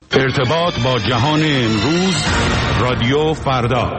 ارتباط با جهان امروز، رادیو فردا.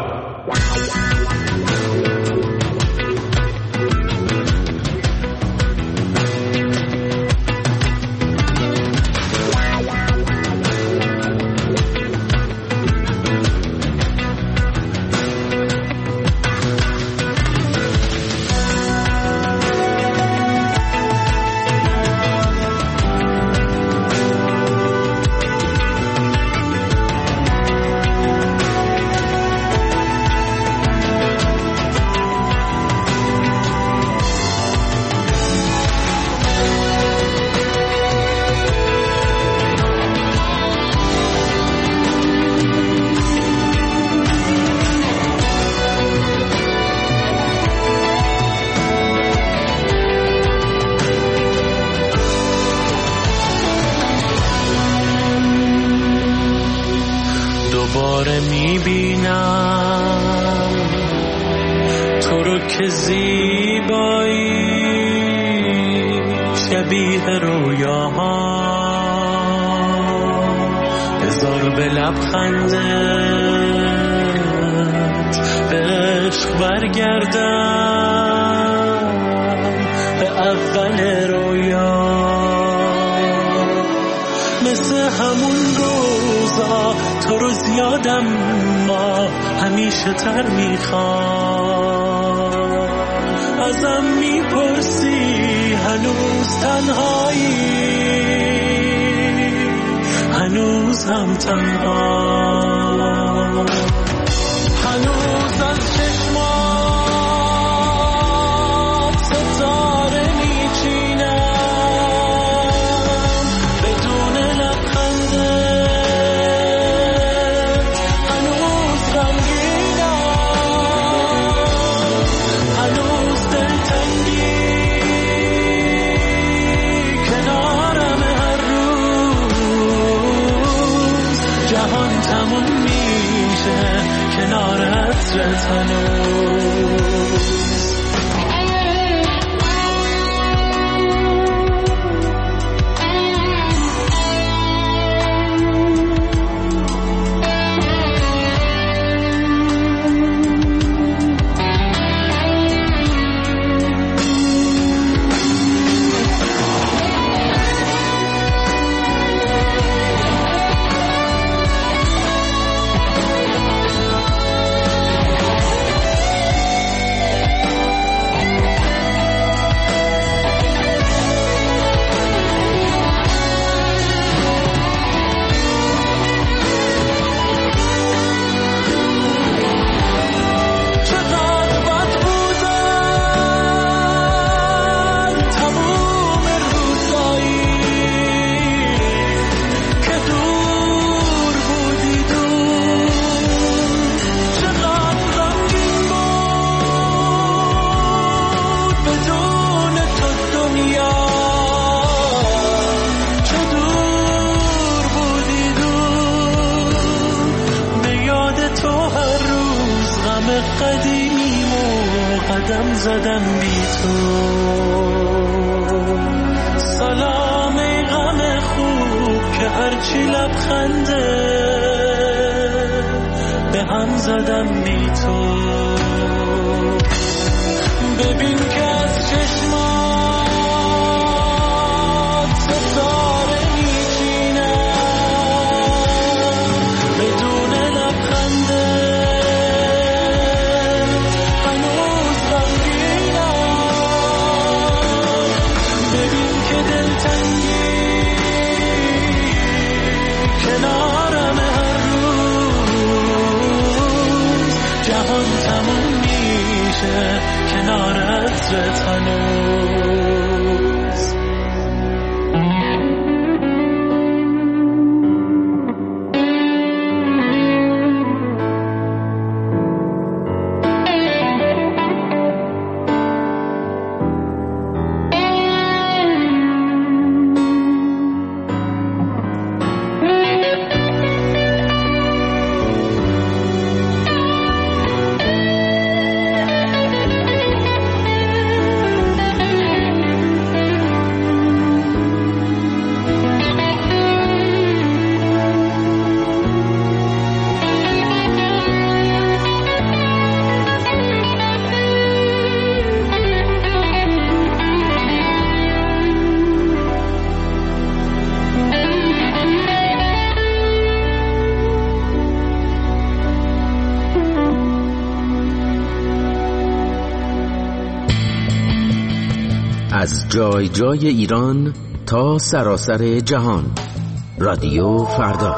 دوباره میبینم تو رو که زیبایی شبیه رویاها، بذار به لبخندت به عشق برگردم به اول رویا، مثل همون روزا تو رو زیادم ما همیشه تر میخوام، ازم میپرسی هنوز تنهایی، هنوز هم تنها، هنوز از چشمات ستاره میچینم بدون لبخندت، هنوز غمگینم، هنوز دلتنگی کنارم هر روز، جهان تموم میشه کنار عطرت هنوز. قدم زدم بی تو، سلام ای غم خوب که هرچی لبخنده به هم زدم بی تو، ببین که از چشمات ستاره میچینم بدون لبخنده، کنارم هر روز، جهان تموم میشه کنار عطرت از جای جای ایران تا سراسر جهان. رادیو فردا.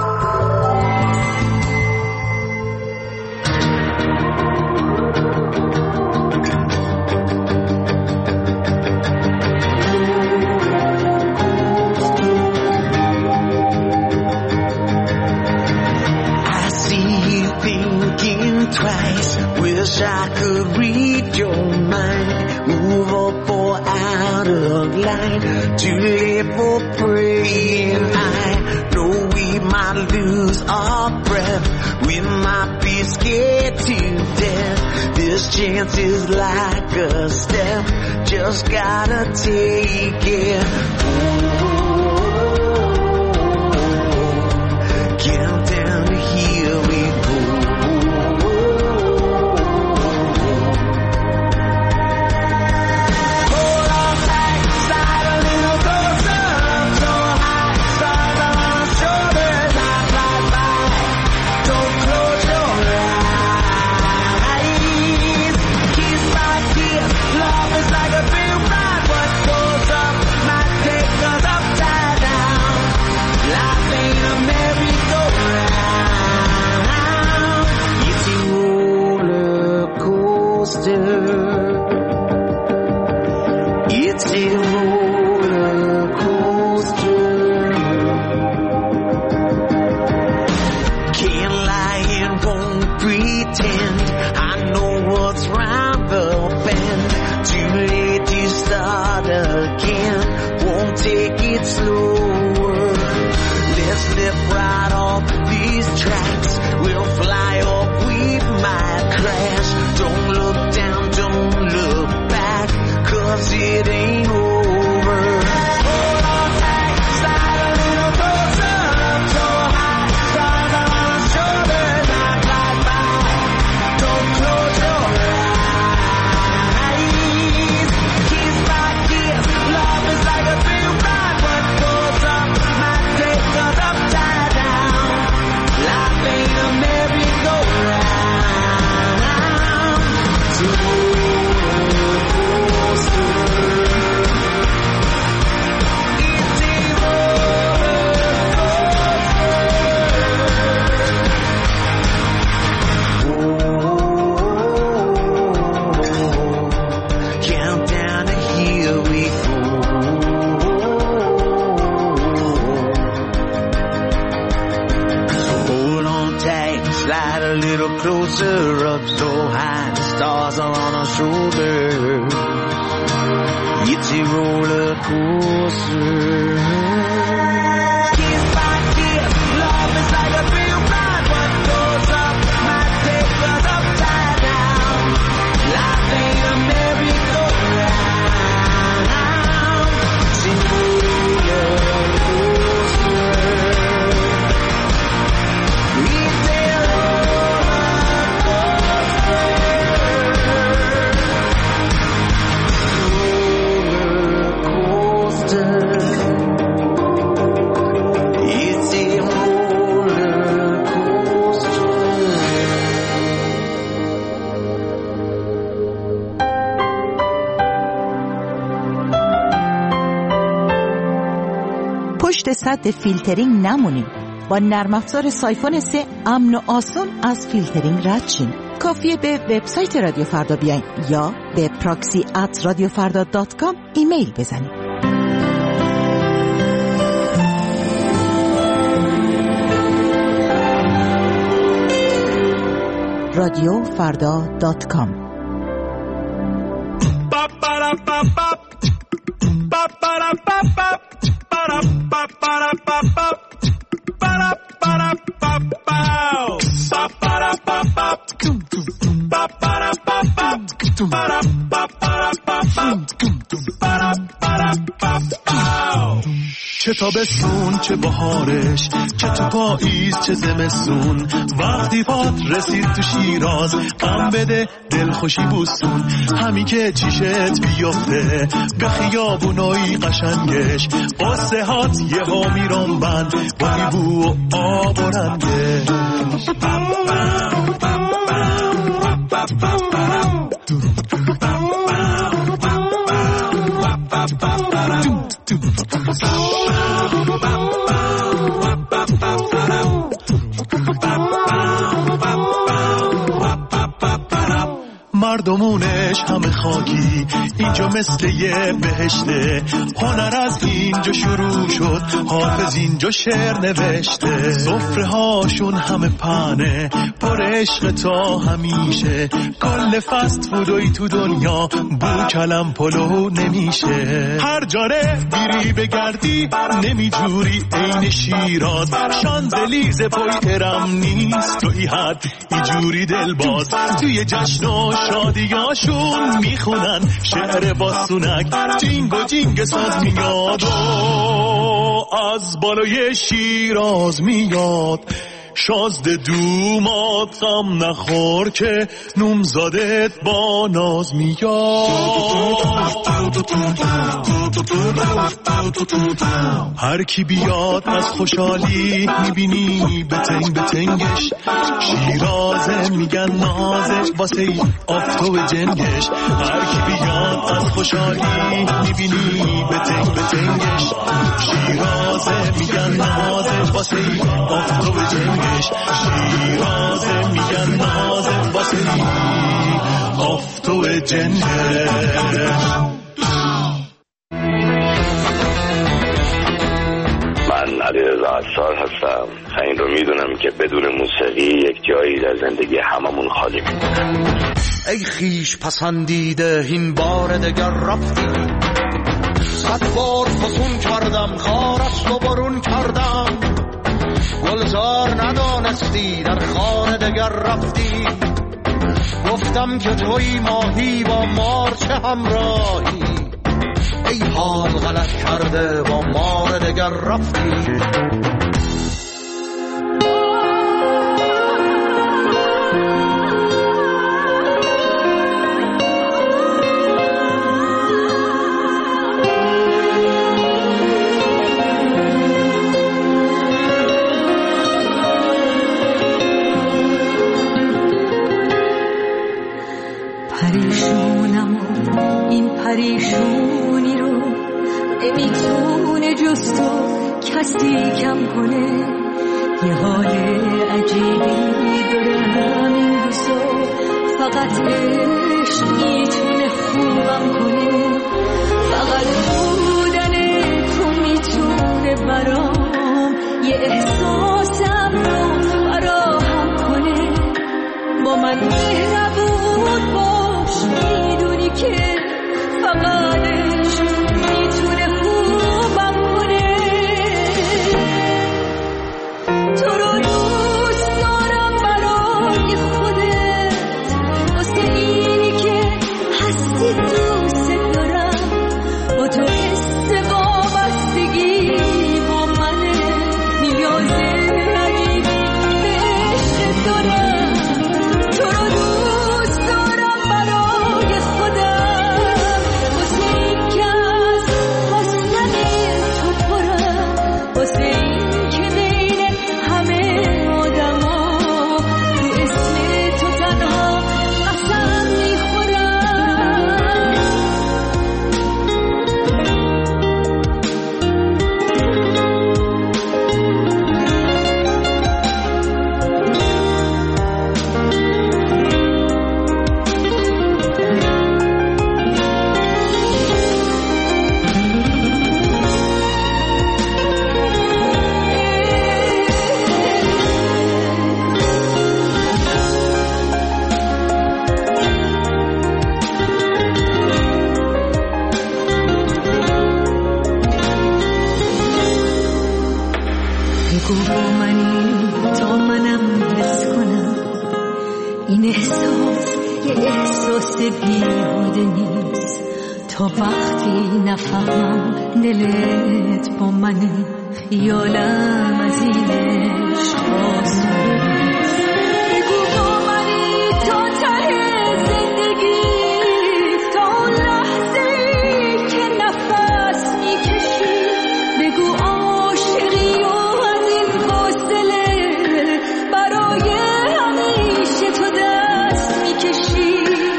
Wish I could read your mind. Move up or out of line. Too late for praying. I know we might lose our breath. We might be scared to death. This chance is like a step. Just gotta take it. Count down to here we go. پشت سد فیلترینگ نمونیم. با نرم افزار سایفون 3 امن و آسون از فیلترینگ رد شین. کافیه به وبسایت رادیو فردا بیاین یا به proxy@radiofarda.com ایمیل بزنید. radiofarda.com چه تابستون چه بهارش، چه تو پاییز چه زمستون، وقتی پات رسید تو شیراز غم بده دل خوشی بوستون، همین که چیشت بیفته به خیابونای قشنگش، قصه هات یه ها میرم بند با بو و آب و رنگش. دورش همه خاکی، اینجا مثل یه بهشته. هنر از اینجا شروع شد، حافظ اینجا شعر نوشته. سفره هاشون همه پنه، پر عشق تا همیشه. کل فست فودوی تو دنیا بو کلم پلو نمیشه. هر جاره بیری بگردی نمیجوری عین شیراز. شانزلیزه پای ارم نیست توی حد اینجوری دلباز. توی جشن و شادیاشون میخونن شعر باسونک. جینگ و جینگ ساز میاد و از بالای شیراز میاد. شازده دومات غم نخور که نومزادت با ناز میاد. هر کی بیاد از خوشحالی میبینی بتنگ بتنگش. شیرازه میگن نازش واسه ای آفتو جنگش. هر کی بیاد از خوشحالی میبینی بتنگ بتنگش. شیرازه میگن نازش واسه ای آفتو جنگش. شیرازه میگن نازه واسه ای آفتو جنگش. من علیرضا عطار هستم. این رو میدونم که بدون موسیقی یک جایی در زندگی هممون خالی میمونه. ای خیش پسندیده این بار دگر رفتی. 100 بار فسون کردم خارست و برون کردم. گلزار ندانستی در خانه دگر رفتی. گفتم که توی ماهی با مار چه همراهی. ای حال غلط کرده با مار دگر رفتی. پریشونم این پریشونی رو نمیتونه جز تو کسی کم کنه. یه حال عجیبی دارم این روزا، فقط عشق میتونه خوبم کنه. فقط بودن تو میتونه برام یه احساسم رو فراهم کنه. با من مهربون باش، میدونی که فقط عشق میتونه خوبم کنه. تو رو دوست دارم برای خودت، واسه اینی که هستی دوست دارم. با تو حس وابستگی با منه، نیاز عجیبی به عشق دارم. تو رو دوست دارم برای خودم، واسه این که از حسن تو پرم. واسه این که بین همه آدم ها رو اسم تو تنها قسم میخورم. بگو با منی تا منم حس کنم. این احساس یه احساس بیهوده نیست. تا وقتی نفهمم دلت با منی، خیالم از این عشق آسون نیست. بگو با منی تا ته زندگی، تا اون لحظه‌ای که نفس میکشی. بگو عاشقی و از این فاصله برای همیشه تو دست میکشی.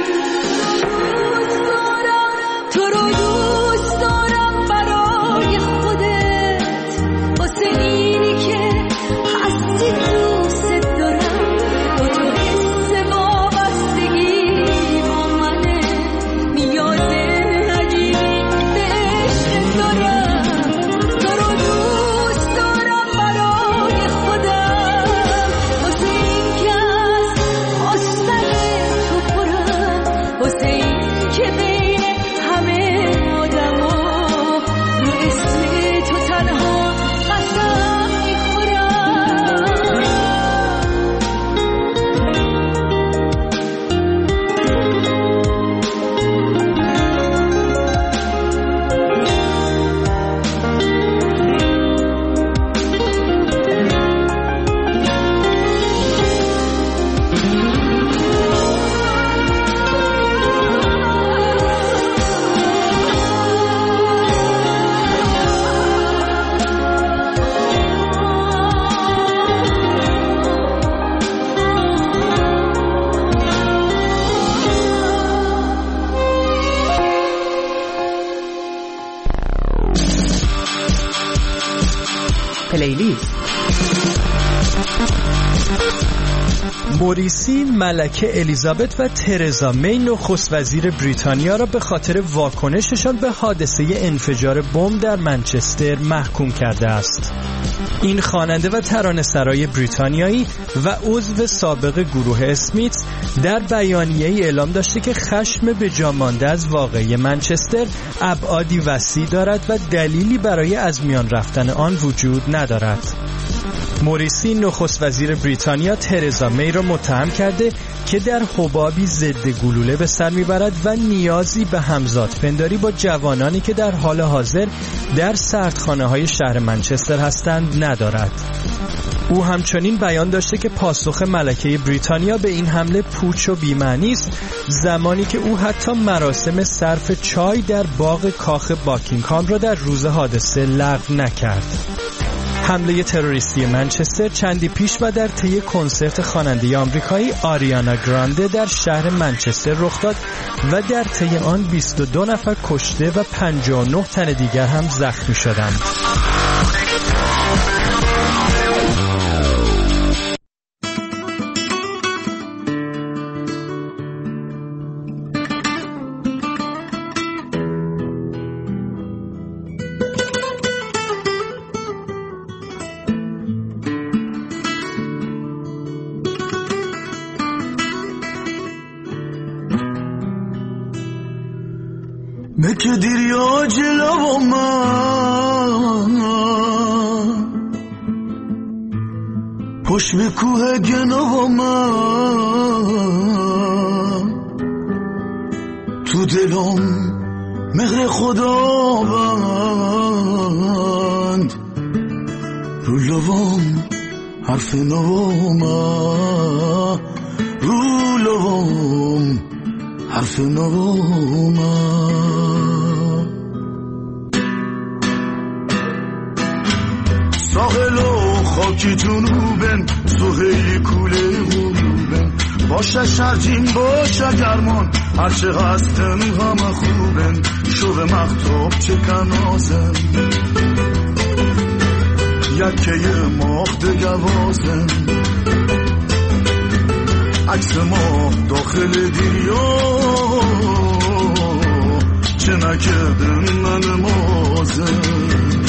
تو رو دوست دارم برای خودت، واسه اینی که موریسی ملکه الیزابت و ترزا می نخست وزیر بریتانیا را به خاطر واکنششان به حادثه انفجار بمب در منچستر محکوم کرده است. این خواننده و ترانه‌سرای بریتانیایی و عضو سابق گروه اسمیتز در بیانیه‌ای اعلام داشته که خشم به جا مانده از واقعه منچستر ابعادی وسیع دارد و دلیلی برای از میان رفتن آن وجود ندارد. موریسی نخست وزیر بریتانیا ترزا می را متهم کرده که در حبابی ضد گلوله به سر میبرد و نیازی به همزادپنداری با جوانانی که در حال حاضر در سردخانه‌های شهر منچستر هستند ندارد. او همچنین بیان داشته که پاسخ ملکه بریتانیا به این حمله پوچ و بی‌معنی است، زمانی که او حتی مراسم صرف چای در باغ کاخ باکینگهام را در روز حادثه لغو نکرد. حمله تروریستی منچستر چندی پیش و در طی کنسرت خواننده آمریکایی آریانا گرانده در شهر منچستر رخ داد و در طی آن 22 نفر کشته و 59 تن دیگر هم زخمی شدند. که دریا جلو من پشت به کوه گنو من تو دلم مهر خدا بند رو لبام حرف نو من رو لبام حرف نو من ساحل و خاکی جنوبن سوهی کوله غروبن باشه شرجین باشه گرمان هرچه هستن همه خوبن شو به مختوب چه کنازن یکه ماه دگوازن عکس ماه داخل دریا چه نکردن من مازن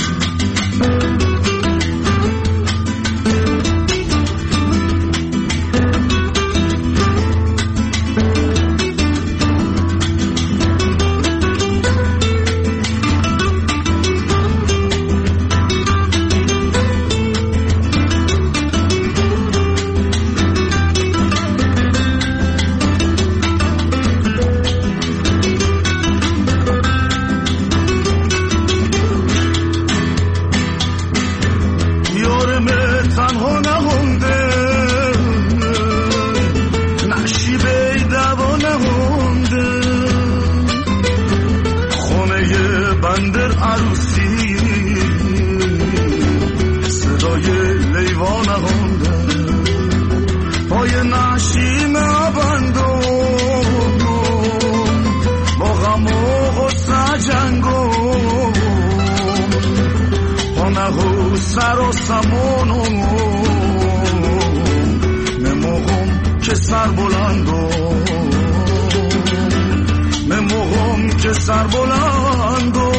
سر و سمونم نموهم که سر بلندم نموهم که سر بلندم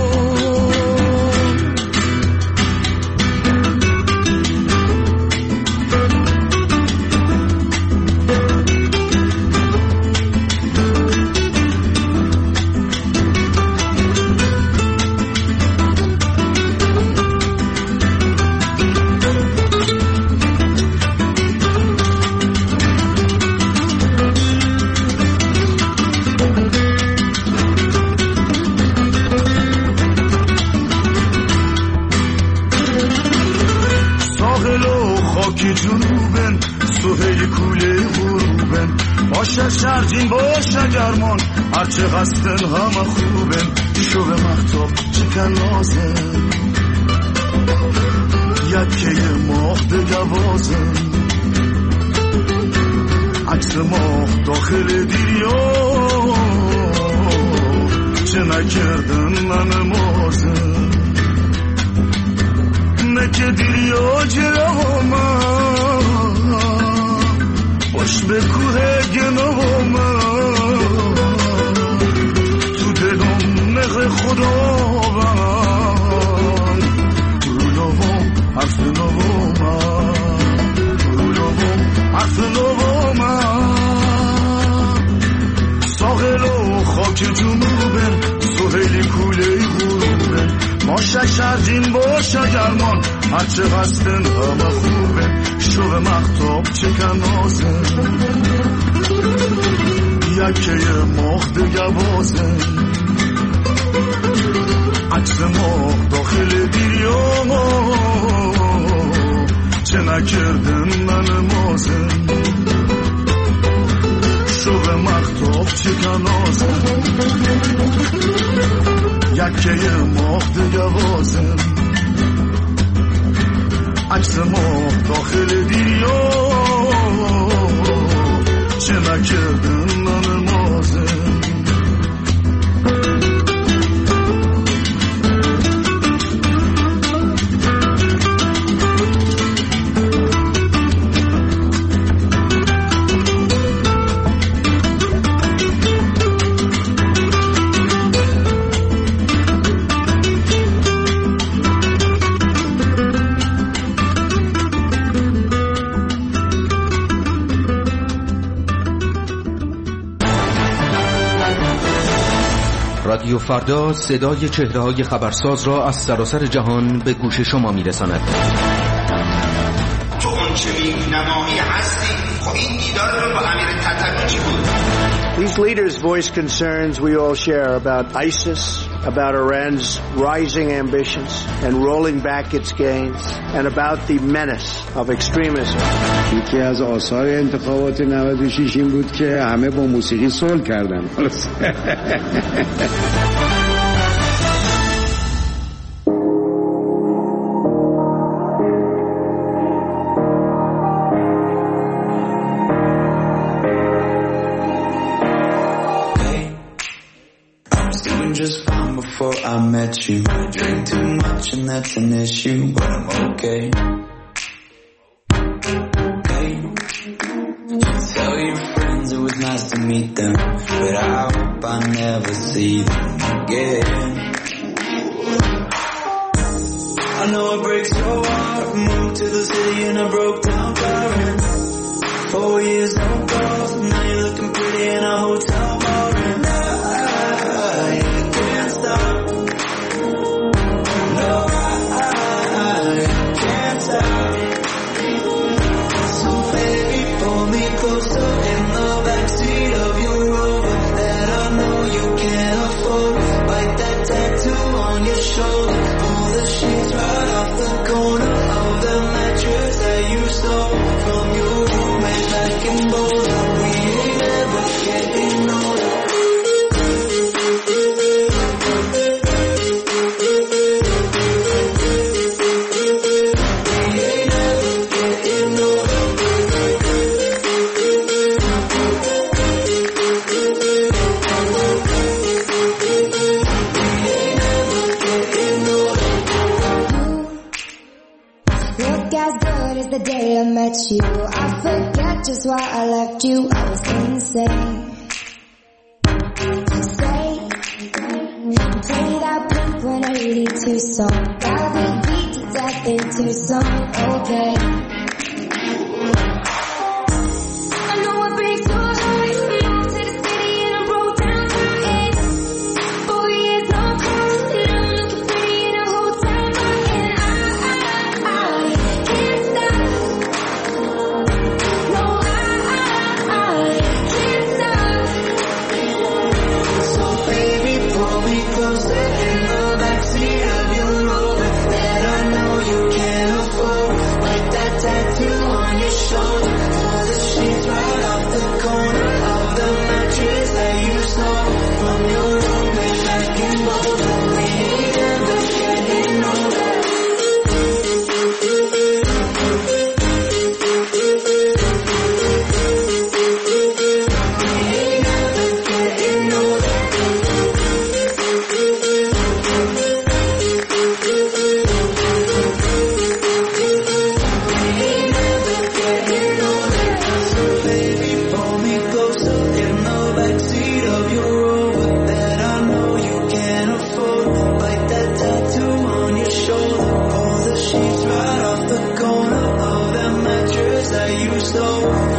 جنوبن سوهی کوله غروبن باشه شرجین باشه گرمان هرچه هستن همه خوبن شو به مختاب چکن نازن یکه ماه دگوازن عکس ماه داخل دریا چه نکردن من مازن که دیریا جلوما باش به کوه گناما تو دلم نخ خدا بند رو نوام حرف نوام رو نوام حرف نوام ساغل و خاک جنوبم سهیلی کوله غروبم ما ششردین باشه گرمان هرچه قصدن همه خوبه شو مختاب چکن نازم یکه ماه دیگه بازم عکس ماه داخل دیریا چه نکردن من مازم شو مختاب چکن نازم یکه ماه دیگه بازم عکس ماه داخل دیریا چه نکردن من مازم رادیو فردا صدای چهره‌های خبرساز را از سراسر جهان به گوش شما می‌رساند. تو اون چه نمایی هستی خب این دیدار رو با امیر تتلو چی بود؟ These leaders voice concerns we all share about ISIS, about Iran's rising ambitions and rolling back its gains, and about the menace of extremism. یکی از آثار انتخابات 96 این بود که همه با موسیقی صلح کردن. I met you. I drink too much and that's an issue, but I'm okay. Hey, tell your friends it was nice to meet them, but I hope I never see them again. I know it breaks your heart. Moved to the city in a broke down car. 4 years no calls. Now you're looking pretty in a hotel bar, and I can't stop. So baby, pull me closer in the backseat of your Rover that I know you can't afford. Bite that tattoo on your shoulder. Pull the sheets right off the corner of the mattress that you stole from your roommate back in Boulder. We ain't ever getting older. You. I forget just why I left you. I was insane. Stay, play that Blink-182 song. I'll be beat to death in Tucson. Okay. I know it breaks your heart. Moved to the city in a broke down car. 4 years no calls, and I'm looking pretty in a hotel bar, and I can't stop. Like you stole